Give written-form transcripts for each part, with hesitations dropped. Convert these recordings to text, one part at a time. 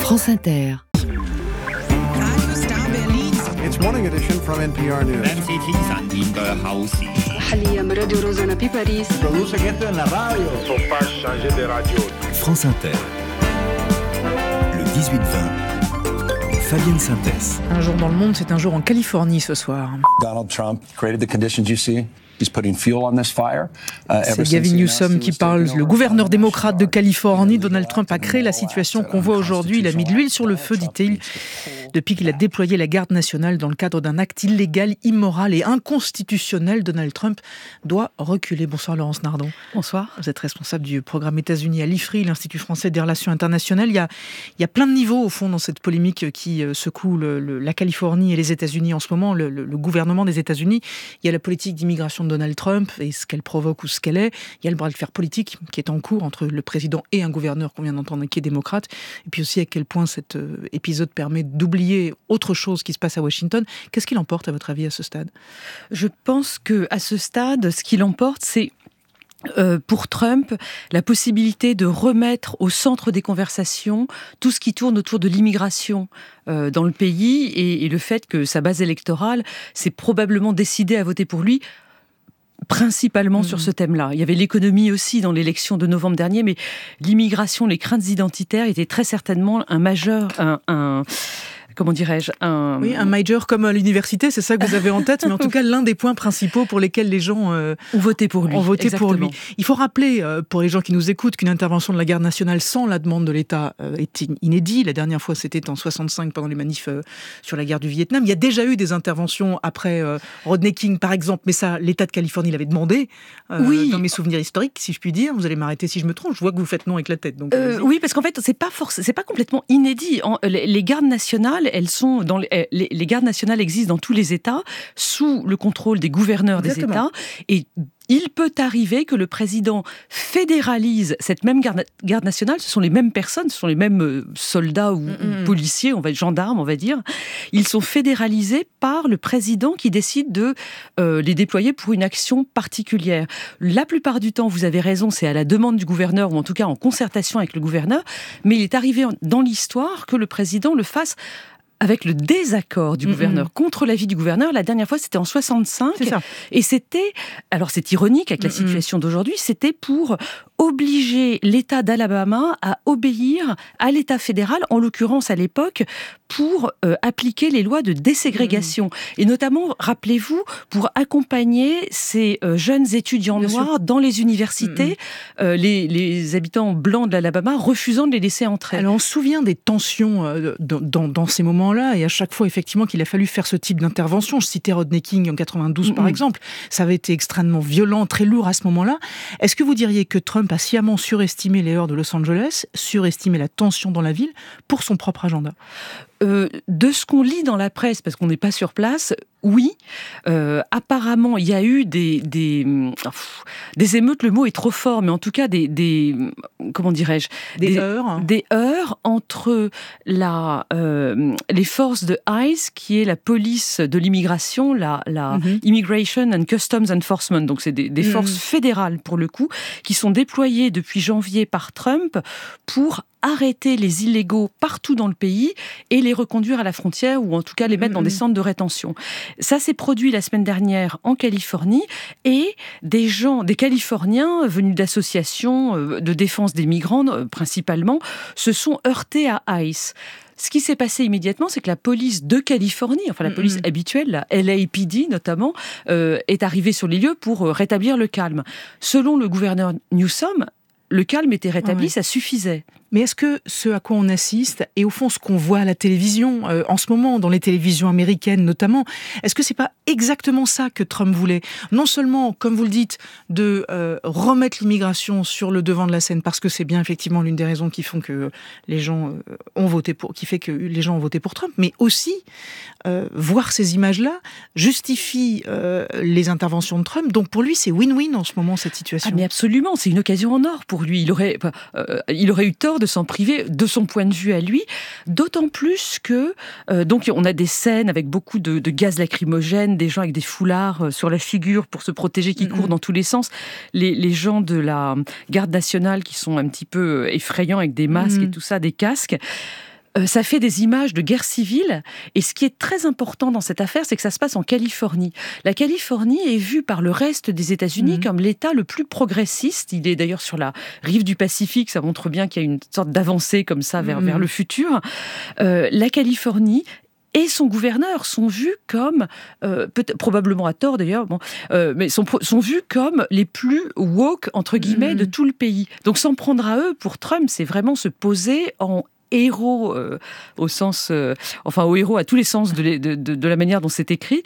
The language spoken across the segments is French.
France Inter. It's morning edition from NPR News. Produce gente en la radio. France Inter. Le 18-20. Fabienne Synthèse. Un jour dans le monde, c'est un jour en Californie ce soir. Donald Trump created the conditions you see. He's putting fuel on this fire. C'est Gavin Newsom qui parle, le gouverneur démocrate de Californie. Donald Trump a créé la situation qu'on voit aujourd'hui. Il a mis de l'huile sur le feu, dit-il, depuis qu'il a déployé la garde nationale dans le cadre d'un acte illégal, immoral et inconstitutionnel. Donald Trump doit reculer. Bonsoir Laurence Nardon. Bonsoir. Vous êtes responsable du programme États-Unis à l'IFRI, l'Institut français des relations internationales. Il y a plein de niveaux au fond dans cette polémique qui secoue la Californie et les États-Unis en ce moment, le gouvernement des États-Unis. Il y a la politique d'immigration de Donald Trump et ce qu'elle provoque ou ce qu'elle est. Il y a le bras de fer politique qui est en cours entre le président et un gouverneur qu'on vient d'entendre qui est démocrate. Et puis aussi à quel point cet épisode permet d'oublier autre chose qui se passe à Washington. Qu'est-ce qu'il emporte à votre avis à ce stade ? Je pense qu'à ce stade, ce qu'il emporte, c'est pour Trump, la possibilité de remettre au centre des conversations tout ce qui tourne autour de l'immigration dans le pays et le fait que sa base électorale s'est probablement décidée à voter pour lui principalement sur ce thème-là. Il y avait l'économie aussi dans l'élection de novembre dernier, mais l'immigration, les craintes identitaires étaient très certainement un majeur, comment dirais-je, Oui, un major comme à l'université, c'est ça que vous avez en tête, mais en tout cas l'un des points principaux pour lesquels les gens ont voté pour lui. Il faut rappeler, pour les gens qui nous écoutent, qu'une intervention de la garde nationale sans la demande de l'État est inédite. La dernière fois, c'était en 65 pendant les manifs sur la guerre du Vietnam. Il y a déjà eu des interventions après Rodney King, par exemple, mais ça, l'État de Californie l'avait demandé. Oui. Dans mes souvenirs historiques, si je puis dire. Vous allez m'arrêter si je me trompe. Je vois que vous faites non avec la tête. Donc, oui, parce qu'en fait, c'est pas complètement inédit. Les gardes nationales, elles sont les gardes nationales existent dans tous les États sous le contrôle des gouverneurs des États et il peut arriver que le président fédéralise cette même garde nationale. Ce sont les mêmes personnes, ce sont les mêmes soldats ou policiers, gendarmes, on va dire. Ils sont fédéralisés par le président qui décide de les déployer pour une action particulière. La plupart du temps, vous avez raison, c'est à la demande du gouverneur ou en tout cas en concertation avec le gouverneur. Mais il est arrivé dans l'histoire que le président le fasse avec le désaccord du gouverneur, contre l'avis du gouverneur. La dernière fois, c'était en 65. C'est ça. Et c'était, alors c'est ironique avec la situation d'aujourd'hui, c'était pour obliger l'État d'Alabama à obéir à l'État fédéral, en l'occurrence à l'époque, pour appliquer les lois de déségrégation. Et notamment, rappelez-vous, pour accompagner ces jeunes étudiants noirs dans les universités, les habitants blancs de l'Alabama refusant de les laisser entrer. Alors on se souvient des tensions dans ces moments-là, et à chaque fois effectivement qu'il a fallu faire ce type d'intervention. Je citais Rodney King en 92 par exemple. Ça avait été extrêmement violent, très lourd à ce moment-là. Est-ce que vous diriez que Trump a sciemment surestimé les heurts de Los Angeles, surestimé la tension dans la ville pour son propre agenda ? De ce qu'on lit dans la presse, parce qu'on n'est pas sur place, oui. Apparemment, il y a eu des émeutes, le mot est trop fort, mais en tout cas comment dirais-je, des heurts. Des heurts entre les forces de ICE, qui est la police de l'immigration, la Immigration and Customs Enforcement, donc c'est des forces fédérales pour le coup, qui sont déployées depuis janvier par Trump pour arrêter les illégaux partout dans le pays et les reconduire à la frontière ou en tout cas les mettre dans des centres de rétention. Ça s'est produit la semaine dernière en Californie et des Californiens venus d'associations de défense des migrants principalement se sont heurtés à ICE. Ce qui s'est passé immédiatement, c'est que la police de Californie, enfin la police habituelle, la LAPD notamment, est arrivée sur les lieux pour rétablir le calme. Selon le gouverneur Newsom, le calme était rétabli, ça suffisait. Mais est-ce que ce à quoi on assiste, et au fond ce qu'on voit à la télévision, en ce moment, dans les télévisions américaines notamment, est-ce que c'est pas exactement ça que Trump voulait ? Non seulement, comme vous le dites, de remettre l'immigration sur le devant de la scène, parce que c'est bien effectivement l'une des raisons qui font que les gens ont voté pour Trump, mais aussi voir ces images-là justifie les interventions de Trump. Donc pour lui, c'est win-win en ce moment, cette situation. Ah mais absolument, c'est une occasion en or pour lui. Il aurait eu tort de s'en priver de son point de vue à lui, d'autant plus que donc on a des scènes avec beaucoup de gaz lacrymogène, des gens avec des foulards sur la figure pour se protéger qui courent dans tous les sens, les gens de la garde nationale qui sont un petit peu effrayants avec des masques et tout ça, des casques. Ça fait des images de guerre civile. Et ce qui est très important dans cette affaire, c'est que ça se passe en Californie. La Californie est vue par le reste des États-Unis comme l'État le plus progressiste. Il est d'ailleurs sur la rive du Pacifique. Ça montre bien qu'il y a une sorte d'avancée comme ça vers le futur. La Californie et son gouverneur sont vus comme, probablement à tort d'ailleurs, mais sont vus comme les plus woke, entre guillemets, de tout le pays. Donc s'en prendre à eux, pour Trump, c'est vraiment se poser en héros, au sens, au héros à tous les sens de la manière dont c'est écrit,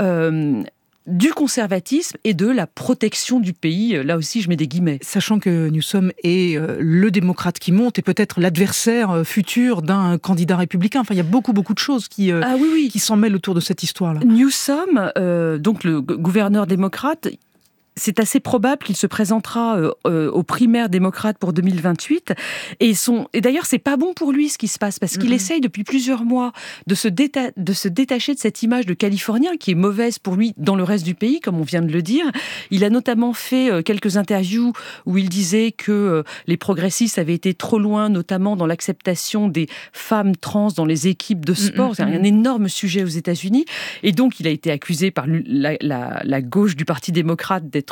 du conservatisme et de la protection du pays. Là aussi, je mets des guillemets. Sachant que Newsom est le démocrate qui monte et peut-être l'adversaire futur d'un candidat républicain. Enfin, il y a beaucoup de choses qui s'en mêlent autour de cette histoire-là. Newsom, donc le gouverneur démocrate, c'est assez probable qu'il se présentera aux primaires démocrates pour 2028. Et d'ailleurs, c'est pas bon pour lui ce qui se passe, parce qu'il essaye depuis plusieurs mois de se détacher de cette image de Californien qui est mauvaise pour lui dans le reste du pays, comme on vient de le dire. Il a notamment fait quelques interviews où il disait que les progressistes avaient été trop loin, notamment dans l'acceptation des femmes trans dans les équipes de sport. C'est un énorme sujet aux États-Unis. Et donc, il a été accusé par la gauche du Parti démocrate d'être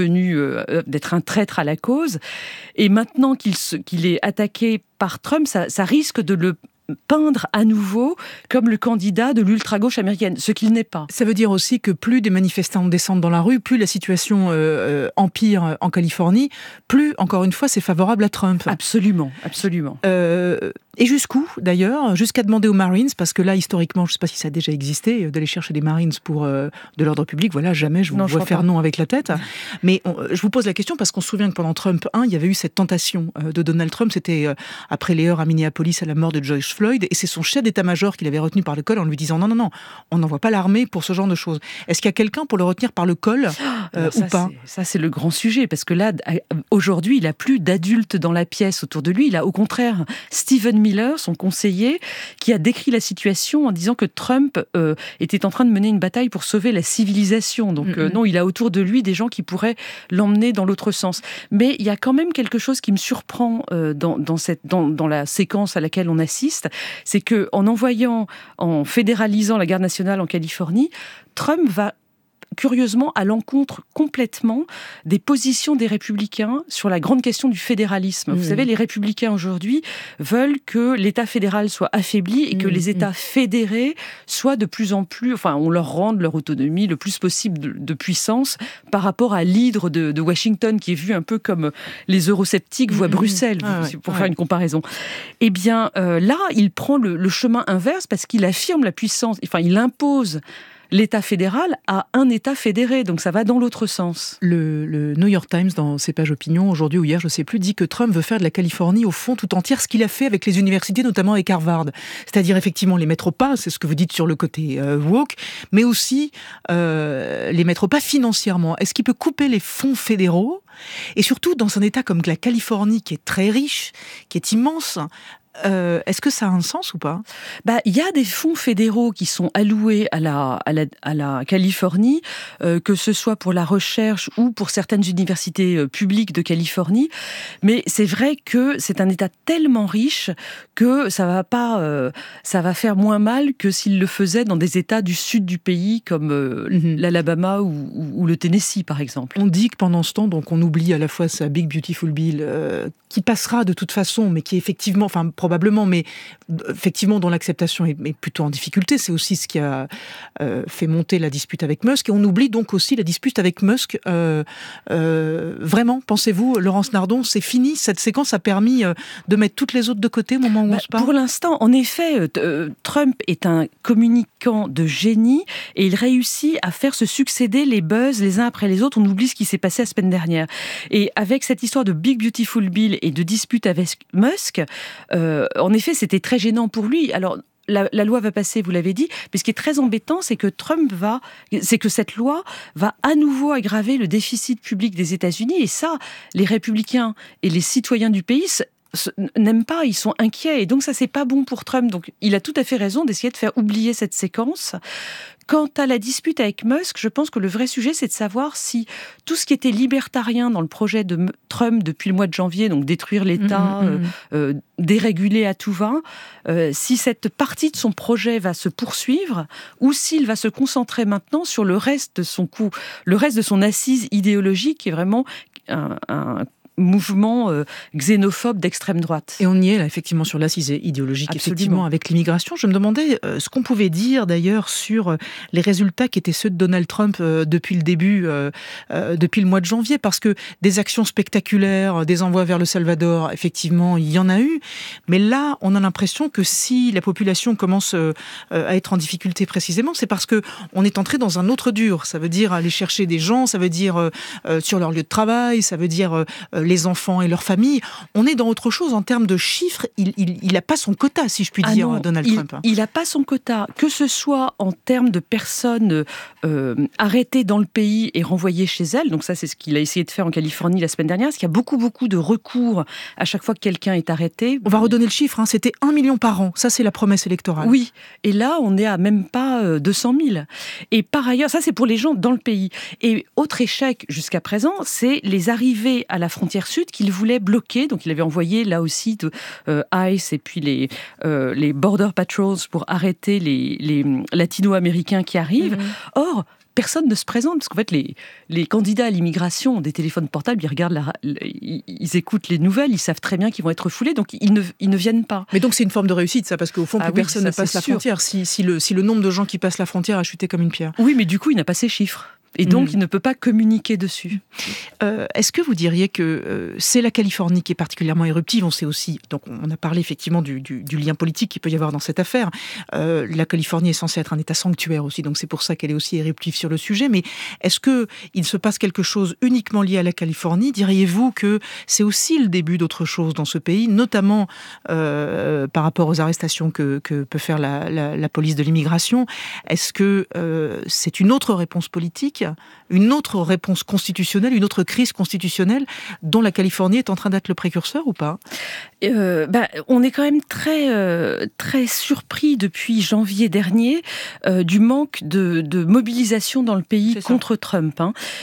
un traître à la cause. Et maintenant qu'il est attaqué par Trump, ça risque de le peindre à nouveau comme le candidat de l'ultra-gauche américaine, ce qu'il n'est pas. Ça veut dire aussi que plus des manifestants descendent dans la rue, plus la situation empire en Californie, plus, encore une fois, c'est favorable à Trump. Absolument. Et jusqu'où, d'ailleurs? Jusqu'à demander aux Marines, parce que là, historiquement, je ne sais pas si ça a déjà existé, d'aller chercher des Marines pour de l'ordre public. Voilà, jamais je vous vois faire non avec la tête. Mais je vous pose la question parce qu'on se souvient que pendant Trump 1, il y avait eu cette tentation de Donald Trump. C'était après les heurts à Minneapolis à la mort de George Floyd. Et c'est son chef d'état-major qui l'avait retenu par le col en lui disant non, on n'envoie pas l'armée pour ce genre de choses. Est-ce qu'il y a quelqu'un pour le retenir par le col ou pas? Ça, c'est le grand sujet. Parce que là, aujourd'hui, il n'a plus d'adultes dans la pièce autour de lui. Il a au contraire Stephen Miller, son conseiller, qui a décrit la situation en disant que Trump était en train de mener une bataille pour sauver la civilisation. Donc non, il a autour de lui des gens qui pourraient l'emmener dans l'autre sens. Mais il y a quand même quelque chose qui me surprend dans la séquence à laquelle on assiste, c'est que en fédéralisant la garde nationale en Californie, Trump va curieusement à l'encontre complètement des positions des républicains sur la grande question du fédéralisme. Vous savez, les républicains aujourd'hui veulent que l'État fédéral soit affaibli et que les États fédérés soient de plus en plus, on leur rende leur autonomie le plus possible de puissance par rapport à l'hydre de Washington qui est vu un peu comme les eurosceptiques voient Bruxelles, pour faire une comparaison. Eh bien, là, il prend le chemin inverse parce qu'il affirme la puissance, il impose l'État fédéral à un État fédéré, donc ça va dans l'autre sens. Le New York Times, dans ses pages opinion, aujourd'hui ou hier, je ne sais plus, dit que Trump veut faire de la Californie, au fond, tout entière, ce qu'il a fait avec les universités, notamment avec Harvard. C'est-à-dire, effectivement, les mettre au pas, c'est ce que vous dites sur le côté woke, mais aussi les mettre au pas financièrement. Est-ce qu'il peut couper les fonds fédéraux? Et surtout, dans un État comme la Californie, qui est très riche, qui est immense, est-ce que ça a un sens ou pas? Il y a des fonds fédéraux qui sont alloués à la Californie, que ce soit pour la recherche ou pour certaines universités publiques de Californie. Mais c'est vrai que c'est un État tellement riche que ça va faire moins mal que s'il le faisait dans des États du sud du pays comme l'Alabama ou le Tennessee, par exemple. On dit que pendant ce temps, donc on oublie à la fois sa Big Beautiful Bill, qui passera de toute façon, mais qui est effectivement, probablement, mais effectivement dont l'acceptation est plutôt en difficulté. C'est aussi ce qui a fait monter la dispute avec Musk. Et on oublie donc aussi la dispute avec Musk. Vraiment, pensez-vous, Laurence Nardon, c'est fini? Cette séquence a permis de mettre toutes les autres de côté au moment où on se parle? Pour l'instant, en effet, Trump est un communicant de génie et il réussit à faire se succéder les buzz les uns après les autres. On oublie ce qui s'est passé la semaine dernière. Et avec cette histoire de Big Beautiful Bill et de dispute avec Musk, en effet, c'était très gênant pour lui. Alors, la loi va passer, vous l'avez dit, mais ce qui est très embêtant, c'est que cette loi va à nouveau aggraver le déficit public des États-Unis, et ça, les républicains et les citoyens du pays n'aiment pas, ils sont inquiets. Et donc ça, c'est pas bon pour Trump. Donc il a tout à fait raison d'essayer de faire oublier cette séquence. Quant à la dispute avec Musk, je pense que le vrai sujet, c'est de savoir si tout ce qui était libertarien dans le projet de Trump depuis le mois de janvier, donc détruire l'État, déréguler à tout va, si cette partie de son projet va se poursuivre ou s'il va se concentrer maintenant sur le reste de son assise idéologique, qui est vraiment un mouvement xénophobe d'extrême droite. Et on y est là effectivement sur l'assise idéologique. Absolument. Effectivement avec l'immigration. Je me demandais ce qu'on pouvait dire d'ailleurs sur les résultats qui étaient ceux de Donald Trump depuis le début, depuis le mois de janvier, parce que des actions spectaculaires, des envois vers le Salvador, effectivement il y en a eu, mais là on a l'impression que si la population commence à être en difficulté précisément, c'est parce que on est entré dans un autre dur. Ça veut dire aller chercher des gens, ça veut dire sur leur lieu de travail, ça veut dire les enfants et leurs familles. On est dans autre chose en termes de chiffres. Il n'a pas son quota, si je puis dire, non, Donald Trump. Il n'a pas son quota, que ce soit en termes de personnes arrêtées dans le pays et renvoyées chez elles. Donc ça, c'est ce qu'il a essayé de faire en Californie la semaine dernière, parce qu'il y a beaucoup de recours à chaque fois que quelqu'un est arrêté. On va redonner le chiffre, hein, c'était 1 million par an. Ça, c'est la promesse électorale. Oui, et là, on est à même pas 200 000. Et par ailleurs, ça, c'est pour les gens dans le pays. Et autre échec jusqu'à présent, c'est les arrivées à la frontière sud qu'il voulait bloquer. Donc il avait envoyé là aussi ICE et puis les Border Patrols pour arrêter les latino-américains qui arrivent. Or, personne ne se présente, parce qu'en fait, les candidats à l'immigration ont des téléphones portables, ils regardent, ils écoutent les nouvelles, ils savent très bien qu'ils vont être refoulés, donc ils ne viennent pas. Mais donc c'est une forme de réussite, ça, parce qu'au fond, plus personne ne passe la frontière. Si le nombre de gens qui passent la frontière a chuté comme une pierre. Oui, mais du coup, il n'a pas ces chiffres. Et donc, il ne peut pas communiquer dessus. Est-ce que vous diriez que c'est la Californie qui est particulièrement éruptive ? On sait aussi, donc on a parlé effectivement du lien politique qu'il peut y avoir dans cette affaire. La Californie est censée être un État sanctuaire aussi, donc c'est pour ça qu'elle est aussi éruptive sur le sujet. Mais est-ce qu'il se passe quelque chose uniquement lié à la Californie ? Diriez-vous que c'est aussi le début d'autre chose dans ce pays, notamment par rapport aux arrestations que peut faire la police de l'immigration ? Est-ce que c'est une autre réponse politique ? Une autre réponse constitutionnelle, une autre crise constitutionnelle dont la Californie est en train d'être le précurseur ou pas ? On est quand même très surpris depuis janvier dernier du manque de mobilisation dans le pays contre Trump.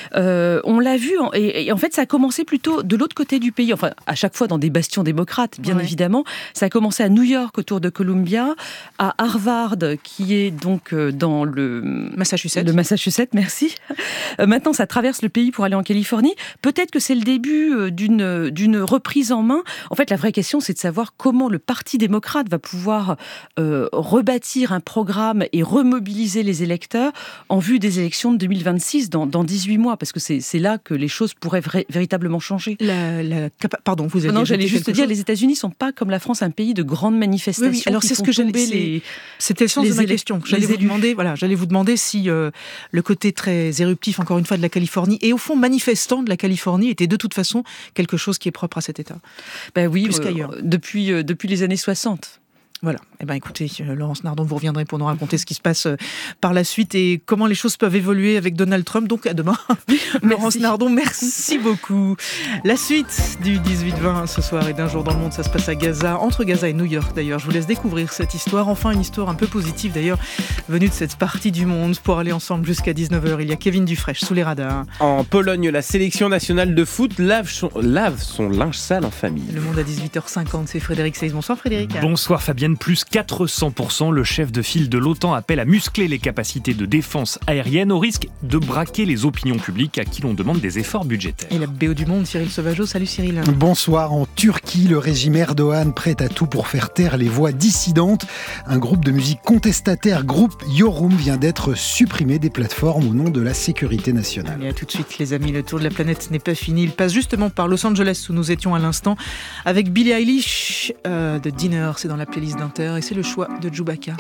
On l'a vu, et en fait ça a commencé plutôt de l'autre côté du pays, enfin à chaque fois dans des bastions démocrates, bien évidemment. Ça a commencé à New York, autour de Columbia, à Harvard, qui est donc dans le Massachusetts, merci. Maintenant, ça traverse le pays pour aller en Californie. Peut-être que c'est le début d'une reprise en main. En fait, la vraie question, c'est de savoir comment le Parti démocrate va pouvoir rebâtir un programme et remobiliser les électeurs en vue des élections de 2026, dans 18 mois, parce que c'est là que les choses pourraient véritablement changer. Pardon, vous avez j'allais juste dire, les États-Unis ne sont pas comme la France, un pays de grandes manifestations. Oui, alors c'est ce que c'était le sens de ma question. J'allais vous demander si le côté très éruptif, encore une fois, de la Californie, et au fond manifestant de la Californie, était de toute façon quelque chose qui est propre à cet État. Oui, plus qu'ailleurs. Depuis les années 60. Voilà. Écoutez, Laurence Nardon, vous reviendrez pour nous raconter ce qui se passe par la suite et comment les choses peuvent évoluer avec Donald Trump. Donc, à demain. Laurence Nardon, merci beaucoup. La suite du 18-20 ce soir et d'un jour dans le monde, ça se passe à Gaza, entre Gaza et New York d'ailleurs. Je vous laisse découvrir cette histoire. Enfin, une histoire un peu positive d'ailleurs, venue de cette partie du monde. Pour aller ensemble jusqu'à 19h, il y a Kevin Dufresne sous les radars. En Pologne, la sélection nationale de foot lave son linge sale en famille. Le monde à 18h50, c'est Frédéric Seyss. Bonsoir Frédéric. Bonsoir Fabienne. Plus 400%, le chef de file de l'OTAN appelle à muscler les capacités de défense aérienne au risque de braquer les opinions publiques à qui l'on demande des efforts budgétaires. Et la BO du monde, Cyril Sauvageau. Salut Cyril. Bonsoir. En Turquie, le régime Erdogan prête à tout pour faire taire les voix dissidentes. Un groupe de musique contestataire, groupe Yorum, vient d'être supprimé des plateformes au nom de la sécurité nationale. Et à tout de suite les amis, le tour de la planète n'est pas fini. Il passe justement par Los Angeles où nous étions à l'instant avec Billie Eilish de Dinner. C'est dans la playlist d'Inter. Et c'est le choix de Chewbacca.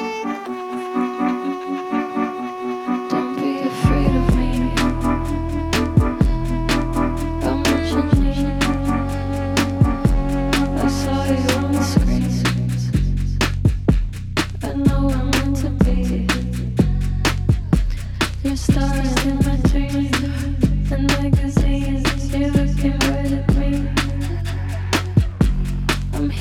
I'm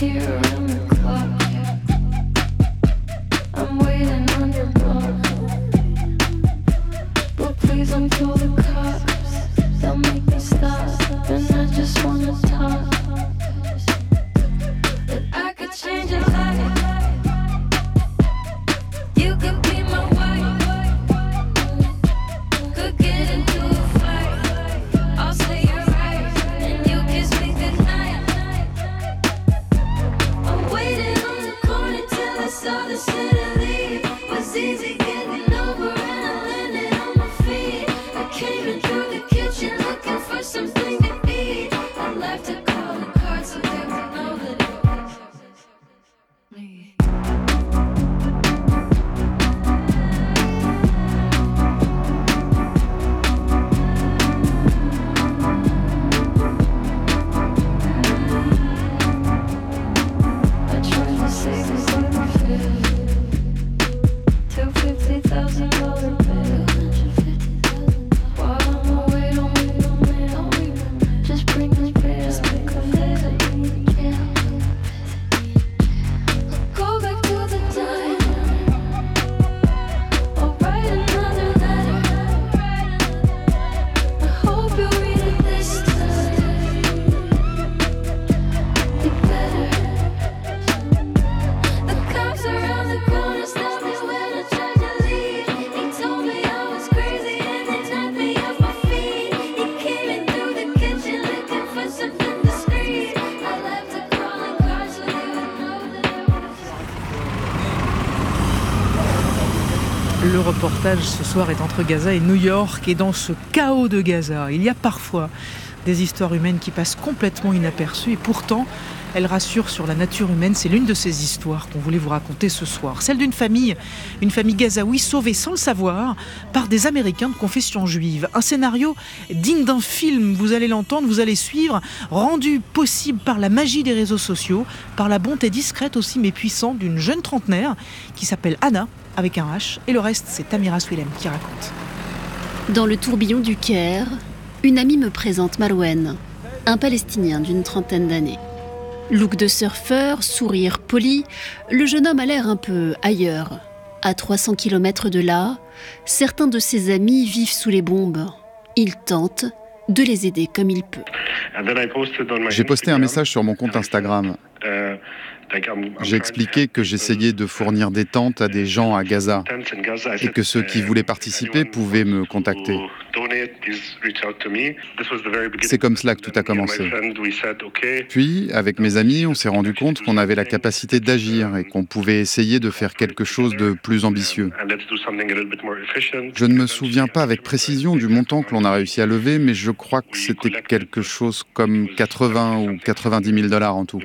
Le reportage ce soir est entre Gaza et New York, et dans ce chaos de Gaza, il y a parfois des histoires humaines qui passent complètement inaperçues, et pourtant elles rassurent sur la nature humaine. C'est l'une de ces histoires qu'on voulait vous raconter ce soir. Celle d'une famille gazaoui sauvée sans le savoir par des Américains de confession juive. Un scénario digne d'un film, vous allez l'entendre, vous allez suivre, rendu possible par la magie des réseaux sociaux, par la bonté discrète aussi mais puissante d'une jeune trentenaire qui s'appelle Anna, avec un H, et le reste c'est Tamira Swilem qui raconte. Dans le tourbillon du Caire, une amie me présente Marouane, un Palestinien d'une trentaine d'années. Look de surfeur, sourire poli, le jeune homme a l'air un peu ailleurs. À 300 km de là, certains de ses amis vivent sous les bombes. Il tente de les aider comme il peut. J'ai posté un message sur mon compte Instagram. J'ai expliqué que j'essayais de fournir des tentes à des gens à Gaza et que ceux qui voulaient participer pouvaient me contacter. C'est comme cela que tout a commencé. Puis, avec mes amis, on s'est rendu compte qu'on avait la capacité d'agir et qu'on pouvait essayer de faire quelque chose de plus ambitieux. Je ne me souviens pas avec précision du montant que l'on a réussi à lever, mais je crois que c'était quelque chose comme 80 ou 90 000 $ en tout.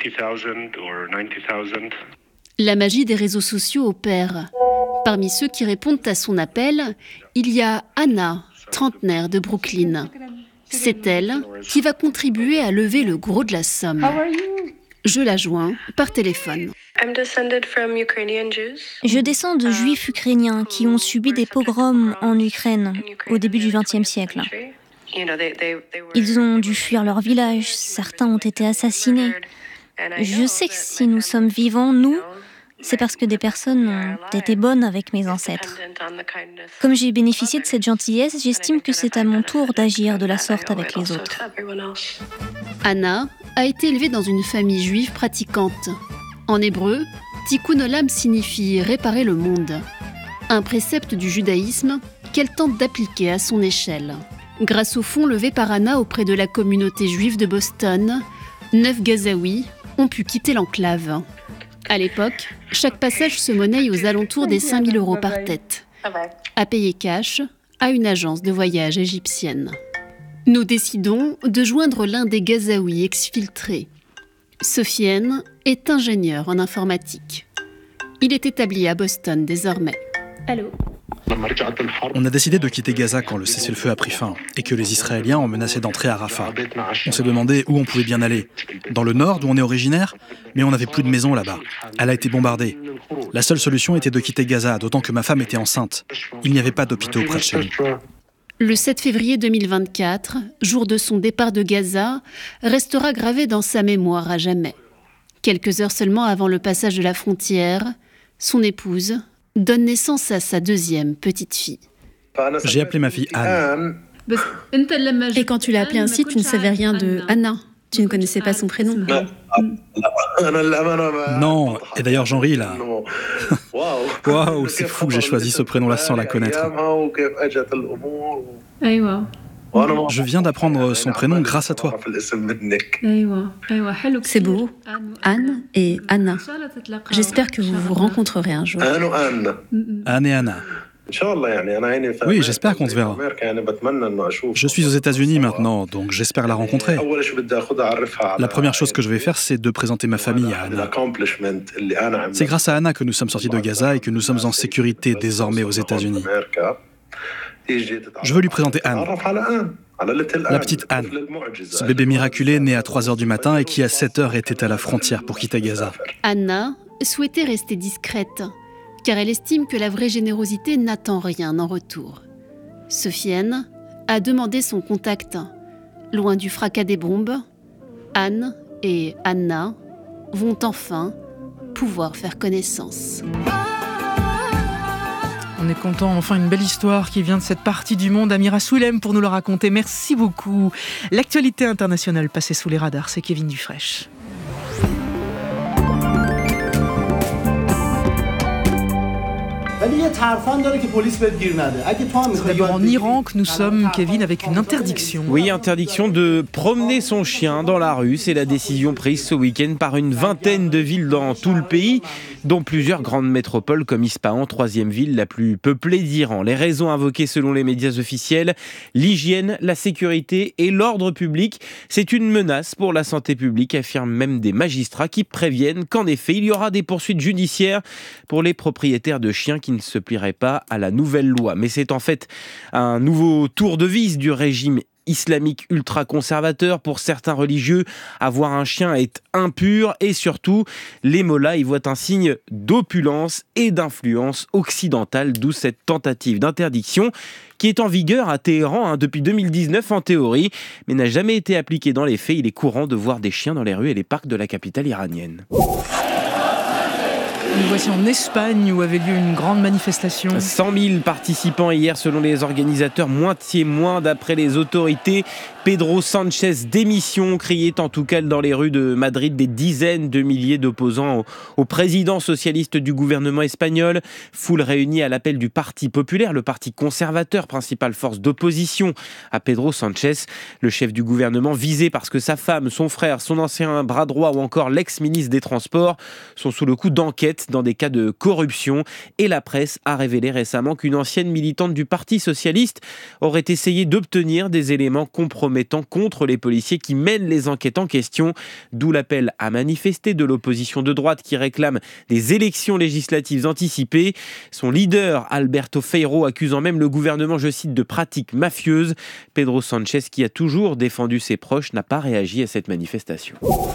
La magie des réseaux sociaux opère. Parmi ceux qui répondent à son appel, il y a Anna, trentenaire de Brooklyn. C'est elle qui va contribuer à lever le gros de la somme. Je la joins par téléphone. Je descends de juifs ukrainiens qui ont subi des pogroms en Ukraine au début du XXe siècle. Ils ont dû fuir leur village, certains ont été assassinés. Je sais que si nous sommes vivants, nous, c'est parce que des personnes ont été bonnes avec mes ancêtres. Comme j'ai bénéficié de cette gentillesse, j'estime que c'est à mon tour d'agir de la sorte avec les autres. Anna a été élevée dans une famille juive pratiquante. En hébreu, Tikkun Olam signifie réparer le monde. Un précepte du judaïsme qu'elle tente d'appliquer à son échelle. Grâce au fonds levé par Anna auprès de la communauté juive de Boston, 9 Gazaouis ont pu quitter l'enclave. À l'époque, chaque passage se monnaie aux alentours des 5 000 € par tête, à payer cash à une agence de voyage égyptienne. Nous décidons de joindre l'un des Gazaouis exfiltrés. Sofiane est ingénieur en informatique. Il est établi à Boston désormais. Allô ? On a décidé de quitter Gaza quand le cessez-le-feu a pris fin et que les Israéliens ont menacé d'entrer à Rafah. On s'est demandé où on pouvait bien aller. Dans le nord, d'où on est originaire, mais on n'avait plus de maison là-bas. Elle a été bombardée. La seule solution était de quitter Gaza, d'autant que ma femme était enceinte. Il n'y avait pas d'hôpitaux près de chez nous. Le 7 février 2024, jour de son départ de Gaza, restera gravé dans sa mémoire à jamais. Quelques heures seulement avant le passage de la frontière, son épouse donne naissance à sa deuxième petite fille. J'ai appelé ma fille Anne. Et quand tu l'as appelée ainsi, tu ne savais rien de Anna. Tu ne connaissais pas son prénom. Non, et d'ailleurs Jean-Ri là. Waouh, c'est fou que j'ai choisi ce prénom-là sans la connaître. Je viens d'apprendre son prénom grâce à toi. C'est beau, Anne et Anna. J'espère que vous vous rencontrerez un jour. Anne et Anna. Oui, j'espère qu'on se verra. Je suis aux États-Unis maintenant, donc j'espère la rencontrer. La première chose que je vais faire, c'est de présenter ma famille à Anna. C'est grâce à Anna que nous sommes sortis de Gaza et que nous sommes en sécurité désormais aux États-Unis. Je veux lui présenter Anne. La petite Anne, ce bébé miraculé né à 3h du matin et qui à 7h était à la frontière pour quitter Gaza. Anna souhaitait rester discrète, car elle estime que la vraie générosité n'attend rien en retour. Sofiane a demandé son contact. Loin du fracas des bombes, Anne et Anna vont enfin pouvoir faire connaissance. On est content, enfin une belle histoire qui vient de cette partie du monde. Amira Swilem pour nous le raconter. Merci beaucoup. L'actualité internationale passée sous les radars, c'est Kevin Dufraîche. C'est d'abord en Iran que nous sommes, Kevin, avec une interdiction. Oui, interdiction de promener son chien dans la rue. C'est la décision prise ce week-end par une vingtaine de villes dans tout le pays, dont plusieurs grandes métropoles comme Ispahan, troisième ville la plus peuplée d'Iran. Les raisons invoquées selon les médias officiels, l'hygiène, la sécurité et l'ordre public. C'est une menace pour la santé publique, affirment même des magistrats qui préviennent qu'en effet, il y aura des poursuites judiciaires pour les propriétaires de chiens qui ne se plieraient pas à la nouvelle loi. Mais c'est en fait un nouveau tour de vis du régime islamique ultra-conservateur. Pour certains religieux, avoir un chien est impur et surtout, les mollahs y voient un signe d'opulence et d'influence occidentale, d'où cette tentative d'interdiction qui est en vigueur à Téhéran depuis 2019 en théorie, mais n'a jamais été appliquée dans les faits. Il est courant de voir des chiens dans les rues et les parcs de la capitale iranienne. Nous voici en Espagne où avait lieu une grande manifestation. 100 000 participants hier selon les organisateurs, moitié moins d'après les autorités. Pedro Sánchez démission, criait en tout cas dans les rues de Madrid des dizaines de milliers d'opposants au président socialiste du gouvernement espagnol. Foule réunie à l'appel du Parti populaire, le parti conservateur, principale force d'opposition à Pedro Sánchez. Le chef du gouvernement visé parce que sa femme, son frère, son ancien bras droit ou encore l'ex-ministre des Transports sont sous le coup d'enquête dans des cas de corruption. Et la presse a révélé récemment qu'une ancienne militante du Parti socialiste aurait essayé d'obtenir des éléments compromettants contre les policiers qui mènent les enquêtes en question, d'où l'appel à manifester de l'opposition de droite qui réclame des élections législatives anticipées. Son leader, Alberto Feijó, accusant même le gouvernement, je cite, de pratiques mafieuses. Pedro Sánchez, qui a toujours défendu ses proches, n'a pas réagi à cette manifestation.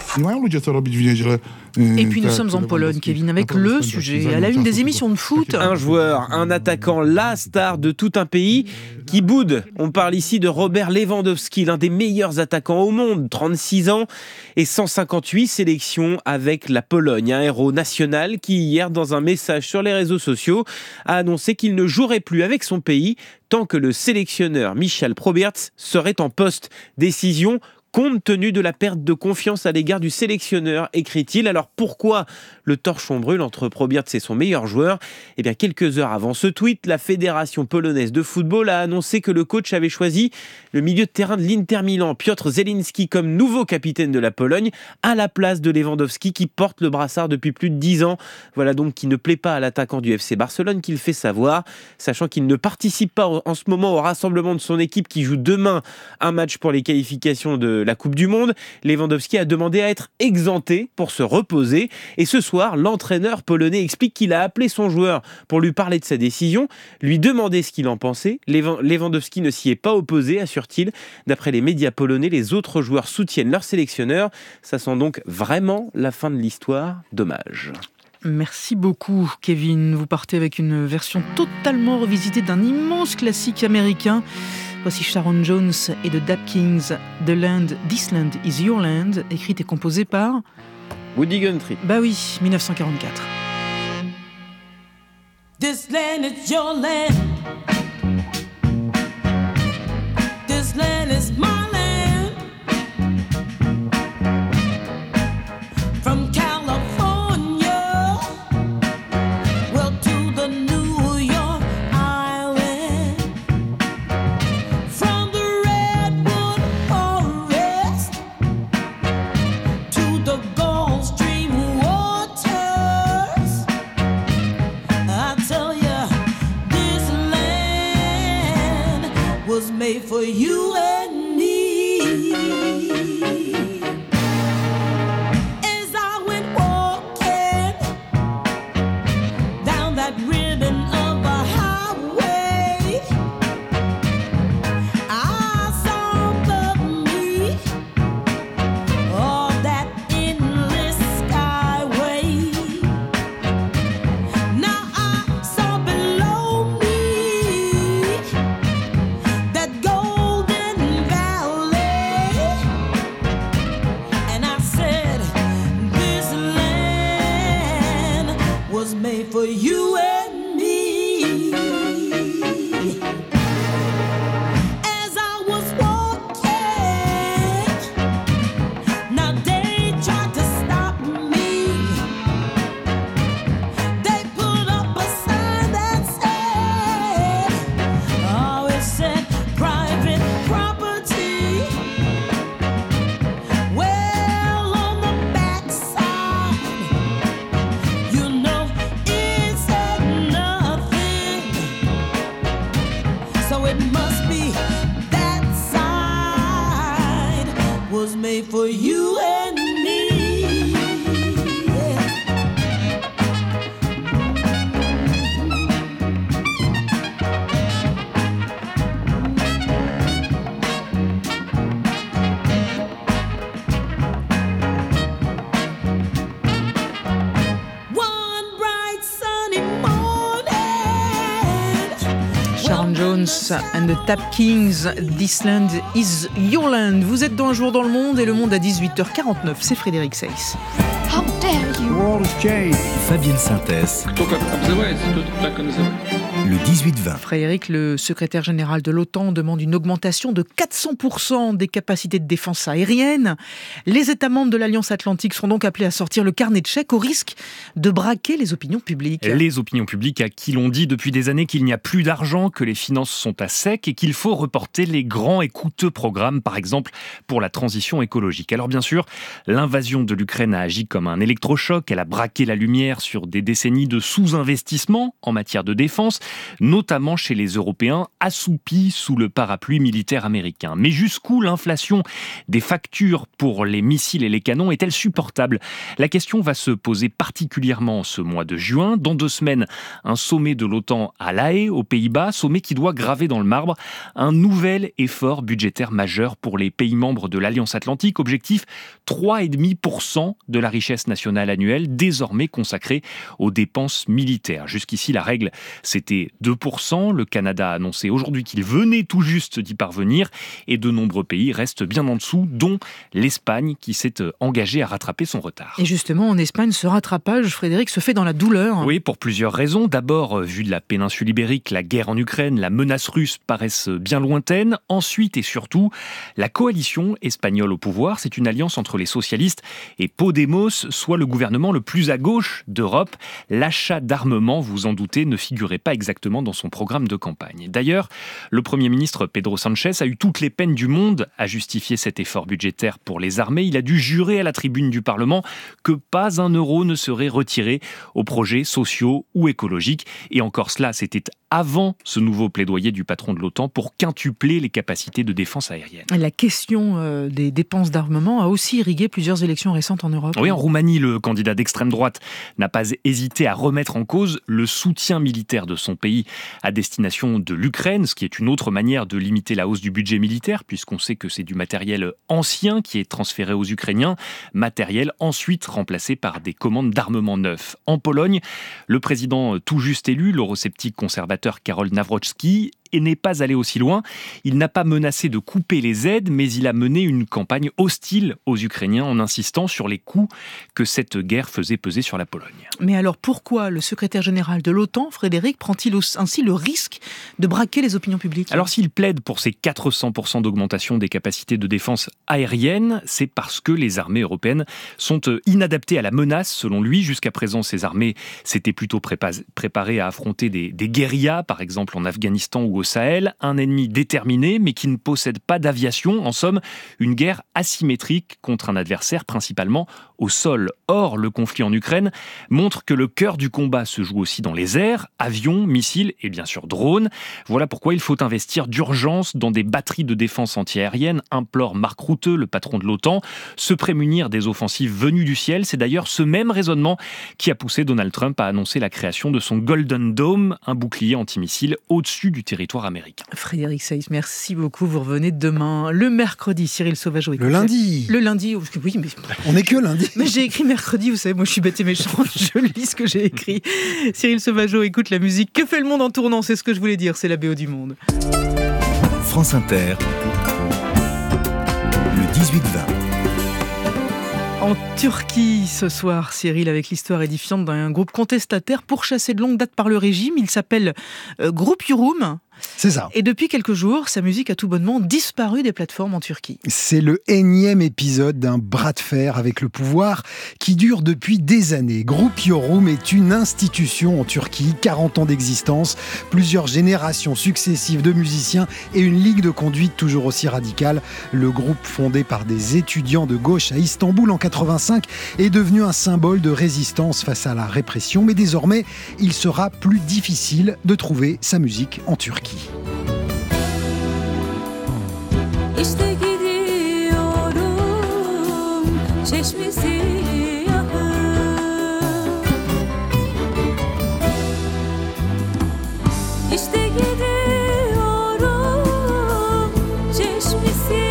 Et puis nous sommes en Pologne, Kevin, avec le sujet à la une des émissions de foot. Un joueur, un attaquant, la star de tout un pays qui boude. On parle ici de Robert Lewandowski, l'un des meilleurs attaquants au monde, 36 ans et 158 sélections avec la Pologne. Un héros national qui hier, dans un message sur les réseaux sociaux, a annoncé qu'il ne jouerait plus avec son pays tant que le sélectionneur Michal Probierz serait en poste. Décision compte tenu de la perte de confiance à l'égard du sélectionneur, écrit-il. Alors pourquoi le torchon brûle entre Probierz et son meilleur joueur ? Eh bien, quelques heures avant ce tweet, la Fédération polonaise de football a annoncé que le coach avait choisi le milieu de terrain de l'Inter Milan, Piotr Zielinski, comme nouveau capitaine de la Pologne, à la place de Lewandowski qui porte le brassard depuis plus de 10 ans. Voilà donc qui ne plaît pas à l'attaquant du FC Barcelone, qu'il fait savoir, sachant qu'il ne participe pas en ce moment au rassemblement de son équipe qui joue demain un match pour les qualifications de la Coupe du Monde. Lewandowski a demandé à être exempté pour se reposer. Et ce soir, l'entraîneur polonais explique qu'il a appelé son joueur pour lui parler de sa décision, lui demander ce qu'il en pensait. Lewandowski ne s'y est pas opposé, assure-t-il. D'après les médias polonais, les autres joueurs soutiennent leur sélectionneur. Ça sent donc vraiment la fin de l'histoire. Dommage. Merci beaucoup, Kevin. Vous partez avec une version totalement revisitée d'un immense classique américain. Voici Sharon Jones et The Dap Kings, This Land is Your Land, écrite et composée par Woody Guthrie. Bah oui, 1944. This land is your land. This land is my land. From California, well, to the New York Island. From the Redwood Forest to the Gulf Stream waters. I tell you, this land was made for you and me. As I went walking down that ribbon of a highway, I saw above me all that endless skyway. Now I saw below me that golden valley, and I said, this land was made for you and me. As I was walking, now they tried to stop me. They put up a sign that Sharon Jones and the Tap Kings, This Land is Your Land. Vous êtes dans Un jour dans le monde et le monde à 18h49, c'est Frédéric Seyss. How dare you? The world has changed. Fabienne Synthèse. Le 18-20. Frédéric, le secrétaire général de l'OTAN, demande une augmentation de 400% des capacités de défense aérienne. Les États membres de l'Alliance Atlantique seront donc appelés à sortir le carnet de chèques au risque de braquer les opinions publiques. Les opinions publiques à qui l'on dit depuis des années qu'il n'y a plus d'argent, que les finances sont à sec et qu'il faut reporter les grands et coûteux programmes, par exemple pour la transition écologique. Alors bien sûr, l'invasion de l'Ukraine a agi comme un électrochoc. Elle a braqué la lumière sur des décennies de sous-investissement en matière de défense, notamment chez les Européens, assoupis sous le parapluie militaire américain. Mais jusqu'où l'inflation des factures pour les missiles et les canons est-elle supportable ? La question va se poser particulièrement ce mois de juin. Dans 2 semaines, un sommet de l'OTAN à La Haye, aux Pays-Bas, sommet qui doit graver dans le marbre un nouvel effort budgétaire majeur pour les pays membres de l'Alliance Atlantique. Objectif, 3,5% de la richesse nationale annuelle, désormais consacrée aux dépenses militaires. Jusqu'ici, la règle, c'était 2%. Le Canada a annoncé aujourd'hui qu'il venait tout juste d'y parvenir et de nombreux pays restent bien en dessous, dont l'Espagne qui s'est engagée à rattraper son retard. Et justement, en Espagne, ce rattrapage, Frédéric, se fait dans la douleur. Oui, pour plusieurs raisons. D'abord, vu de la péninsule ibérique, la guerre en Ukraine, la menace russe paraissent bien lointaines. Ensuite et surtout, la coalition espagnole au pouvoir, c'est une alliance entre les socialistes et Podemos, soit le gouvernement le plus à gauche d'Europe. L'achat d'armement, vous en doutez, ne figurait pas exactement dans son programme de campagne. D'ailleurs, le Premier ministre Pedro Sánchez a eu toutes les peines du monde à justifier cet effort budgétaire pour les armées. Il a dû jurer à la tribune du Parlement que pas un euro ne serait retiré aux projets sociaux ou écologiques. Et encore cela, c'était avant ce nouveau plaidoyer du patron de l'OTAN pour quintupler les capacités de défense aérienne. La question des dépenses d'armement a aussi irrigué plusieurs élections récentes en Europe. Oui, en Roumanie, le candidat d'extrême droite n'a pas hésité à remettre en cause le soutien militaire de son pays à destination de l'Ukraine, ce qui est une autre manière de limiter la hausse du budget militaire, puisqu'on sait que c'est du matériel ancien qui est transféré aux Ukrainiens, matériel ensuite remplacé par des commandes d'armement neufs. En Pologne, le président tout juste élu, l'eurosceptique conservateur Karol Nawrocki, et n'est pas allé aussi loin. Il n'a pas menacé de couper les aides, mais il a mené une campagne hostile aux Ukrainiens en insistant sur les coûts que cette guerre faisait peser sur la Pologne. Mais alors pourquoi le secrétaire général de l'OTAN, Frédéric, prend-il ainsi le risque de braquer les opinions publiques ? Alors s'il plaide pour ces 400% d'augmentation des capacités de défense aérienne, c'est parce que les armées européennes sont inadaptées à la menace, selon lui. Jusqu'à présent, ces armées s'étaient plutôt préparées à affronter des guérillas, par exemple en Afghanistan ou au Sahel, un ennemi déterminé mais qui ne possède pas d'aviation, en somme une guerre asymétrique contre un adversaire principalement au sol. Or, le conflit en Ukraine montre que le cœur du combat se joue aussi dans les airs, avions, missiles et bien sûr drones. Voilà pourquoi il faut investir d'urgence dans des batteries de défense antiaérienne, implore Mark Rutte, le patron de l'OTAN. Se prémunir des offensives venues du ciel, c'est d'ailleurs ce même raisonnement qui a poussé Donald Trump à annoncer la création de son Golden Dome, un bouclier antimissile au-dessus du territoire américain. Frédéric Seyss, merci beaucoup. Vous revenez demain. Le mercredi, Cyril Sauvageau. Le lundi. Le lundi, oui, mais... On n'est que lundi. Mais j'ai écrit mercredi, vous savez, moi je suis bête et méchante, je lis ce que j'ai écrit. Cyril Sauvageau écoute la musique. Que fait le monde en tournant ? C'est ce que je voulais dire, c'est la BO du monde. France Inter, le 18-20. En Turquie, ce soir, Cyril, avec l'histoire édifiante d'un groupe contestataire pourchassé de longue date par le régime. Il s'appelle Groupe Yorum. C'est ça. Et depuis quelques jours, sa musique a tout bonnement disparu des plateformes en Turquie. C'est le énième épisode d'un bras de fer avec le pouvoir qui dure depuis des années. Groupe Yorum est une institution en Turquie, 40 ans d'existence, plusieurs générations successives de musiciens et une ligue de conduite toujours aussi radicale. Le groupe, fondé par des étudiants de gauche à Istanbul en 85, est devenu un symbole de résistance face à la répression. Mais désormais, il sera plus difficile de trouver sa musique en Turquie. İşte gidiyorum çeşmesi İşte gidiyorum çeşmesi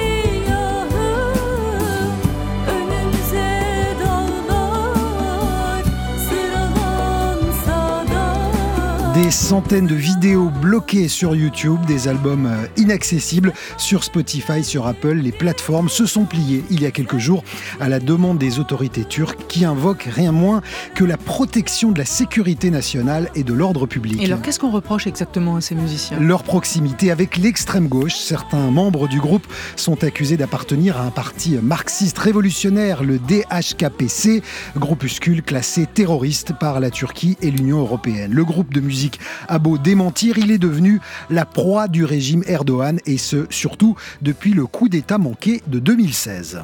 önümüze dağlar sıralansa da Des centaines de vidéos bloquées sur YouTube, des albums inaccessibles sur Spotify, sur Apple. Les plateformes se sont pliées il y a quelques jours à la demande des autorités turques qui invoquent rien moins que la protection de la sécurité nationale et de l'ordre public. Et alors qu'est-ce qu'on reproche exactement à ces musiciens ? Leur proximité avec l'extrême gauche. Certains membres du groupe sont accusés d'appartenir à un parti marxiste révolutionnaire, le DHKPC, groupuscule classé terroriste par la Turquie et l'Union européenne. Le groupe de musique a beau démentir, il est devenu la proie du régime Erdogan, et ce, surtout depuis le coup d'État manqué de 2016.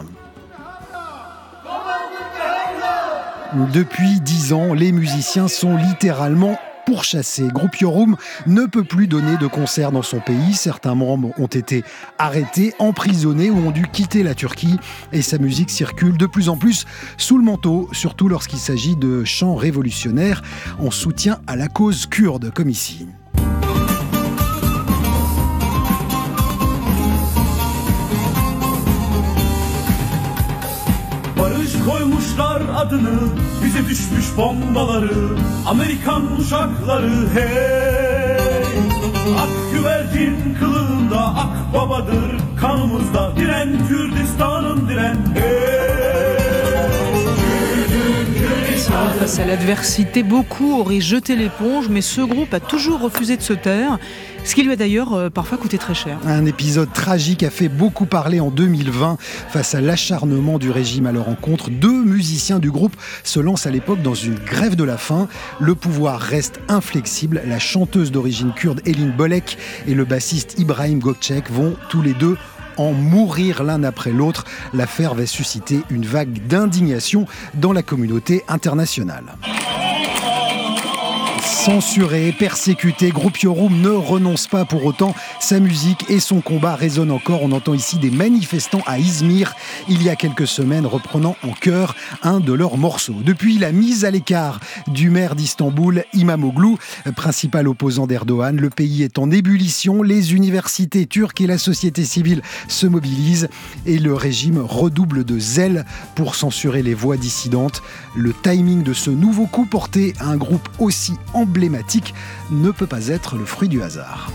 Depuis 10 ans, les musiciens sont littéralement pourchassés. Groupe Yorum ne peut plus donner de concerts dans son pays. Certains membres ont été arrêtés, emprisonnés ou ont dû quitter la Turquie. Et sa musique circule de plus en plus sous le manteau, surtout lorsqu'il s'agit de chants révolutionnaires en soutien à la cause kurde, comme ici. Koymuşlar adını, bize düşmüş bombaları, Amerikan uşakları hey. Ak güvercin kılığında akbabadır kanımızda, diren Kürdistan'ım diren hey. Face à l'adversité, beaucoup auraient jeté l'éponge, mais ce groupe a toujours refusé de se taire, ce qui lui a d'ailleurs parfois coûté très cher. Un épisode tragique a fait beaucoup parler en 2020 face à l'acharnement du régime à leur encontre. 2 musiciens du groupe se lancent à l'époque dans une grève de la faim. Le pouvoir reste inflexible. La chanteuse d'origine kurde Elin Bolek et le bassiste Ibrahim Gökçek vont tous les deux en mourir l'un après l'autre. L'affaire va susciter une vague d'indignation dans la communauté internationale. Censuré, persécuté, Groupe Yorum ne renonce pas pour autant. Sa musique et son combat résonnent encore. On entend ici des manifestants à Izmir, il y a quelques semaines, reprenant en chœur un de leurs morceaux. Depuis la mise à l'écart du maire d'Istanbul, Imamoglu, principal opposant d'Erdogan, le pays est en ébullition. Les universités turques et la société civile se mobilisent et le régime redouble de zèle pour censurer les voix dissidentes. Le timing de ce nouveau coup porté à un groupe aussi emblématique ne peut pas être le fruit du hasard.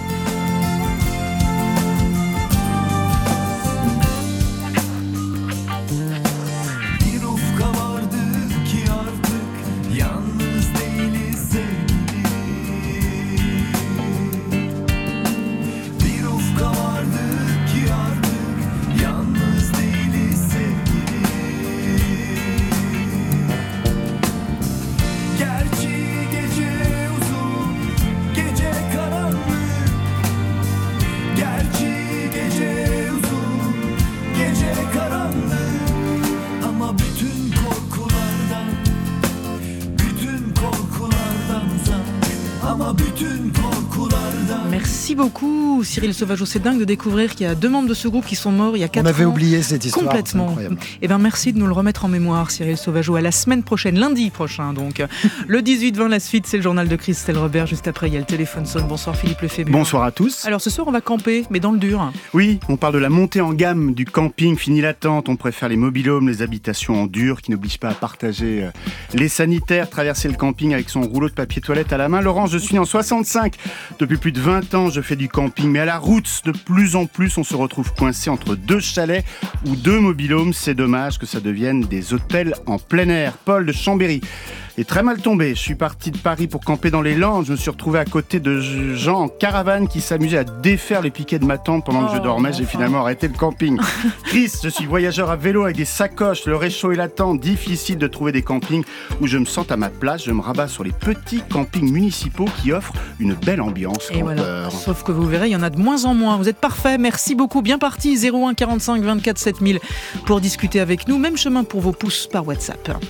Merci beaucoup Cyril Sauvageau, c'est dingue de découvrir qu'il y a 2 membres de ce groupe qui sont morts il y a 4 ans. On avait oublié cette histoire. Complètement. Et ben merci de nous le remettre en mémoire Cyril Sauvageau. À la semaine prochaine, lundi prochain donc. Le 18-20, la suite, c'est le journal de Christelle Robert. Juste après, il y a le téléphone sonne. Bonsoir Philippe Lefébure. Bonsoir à tous. Alors ce soir, on va camper, mais dans le dur. Oui, on parle de la montée en gamme du camping. Fini l'attente, on préfère les mobil-homes, les habitations en dur qui n'obligent pas à partager les sanitaires. Traverser le camping avec son rouleau de papier toilette à la main. Laurent, je suis en 65. Depuis plus de 20 ans, je fais du camping. Mais à la route, de plus en plus, on se retrouve coincé entre 2 chalets ou 2 mobil-homes. C'est dommage que ça devienne des hôtels en plein air. Paul de Chambéry est très mal tombé. Je suis parti de Paris pour camper dans les Landes. Je me suis retrouvé à côté de gens en caravane qui s'amusaient à défaire les piquets de ma tente pendant que je dormais. J'ai finalement arrêté le camping. Chris, je suis voyageur à vélo avec des sacoches, le réchaud et la tente. Difficile de trouver des campings où je me sente à ma place. Je me rabats sur les petits campings municipaux qui offrent une belle ambiance. Et voilà. Sauf que vous verrez, il y en a de moins en moins. Vous êtes parfait, merci beaucoup. Bien parti, 01 45 24 7000 pour discuter avec nous. Même chemin pour vos pouces par WhatsApp.